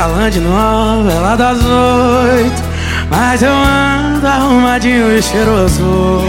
galã de novela das 8, mas eu ando arrumadinho e cheiroso.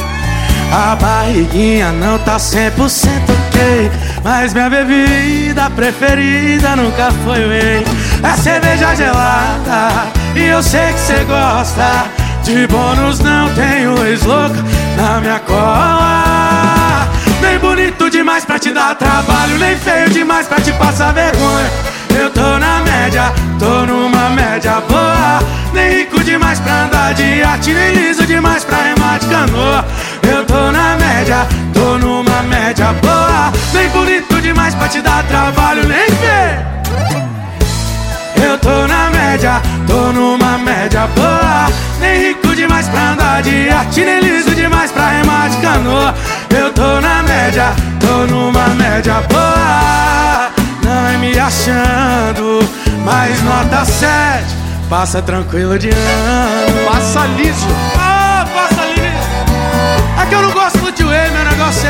A barriguinha não tá 100% ok, mas minha bebida preferida nunca foi whey. É cerveja gelada e eu sei que cê gosta. De bônus não tenho ex-louca na minha cola. Nem bonito demais pra te dar trabalho, nem feio demais pra te passar vergonha. Eu tô na média, tô numa média boa. Nem rico demais pra andar de iate, nem liso demais pra remar de canoa. Eu tô na média, tô numa média boa. Nem bonito demais pra te dar trabalho, nem feio. Eu tô na média, tô numa média boa. Nem rico demais pra andar de iate, nem liso demais pra remar de canoa. Eu tô na média, tô numa média boa. Não é me achando, mas nota 7. Passa tranquilo de ano. Passa liso. Ah, passa liso. É que eu não gosto de whey, meu negócio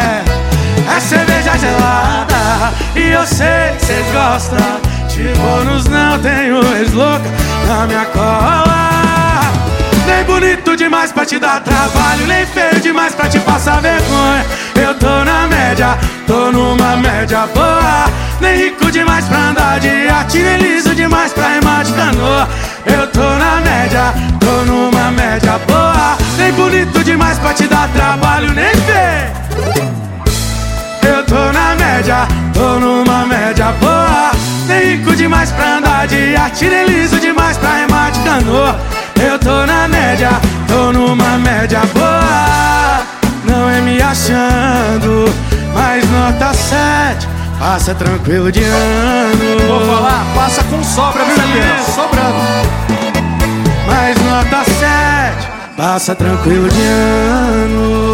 é cerveja gelada. E eu sei que cês gostam. De bônus não tenho ex-louca na minha cola. Nem bonito demais pra te dar trabalho, nem feio demais pra te passar vergonha. Eu tô na média, tô numa média boa. Nem rico demais pra andar de iate, nem liso demais pra remar de canoa. Eu tô na média, tô numa média boa. Nem bonito demais pra te dar trabalho, nem feio. Eu tô na média, tô numa média boa. Nem rico demais pra andar de iate, nem liso demais pra remar de canoa. Eu tô na média, tô numa média boa. Não é me achando, mas nota 7. Passa tranquilo de ano. Vou falar, passa com sobra, viu, Elias? Sobrando. Mas nota 7. Passa tranquilo de ano.